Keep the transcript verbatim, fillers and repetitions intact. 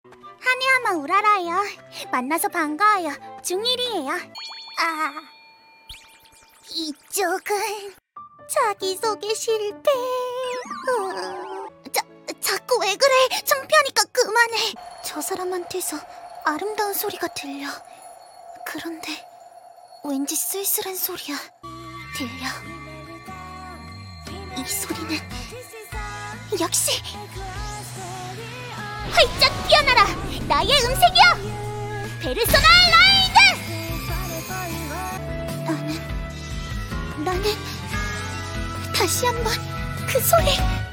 하니야마 우라라요. 만나서 반가워요. 중일이에요. 아, 이쪽은 자기소개 실패. 어, 자, 자꾸 왜 그래? 창피하니까 그만해. 저 사람한테서 아름다운 소리가 들려. 그런데 왠지 쓸쓸한 소리야. 들려. 이 소리는 역시 활짝 피어나라! 나의 음색이여! 페르소나 라이드! 나는... 나는... 다시 한번 그 소리...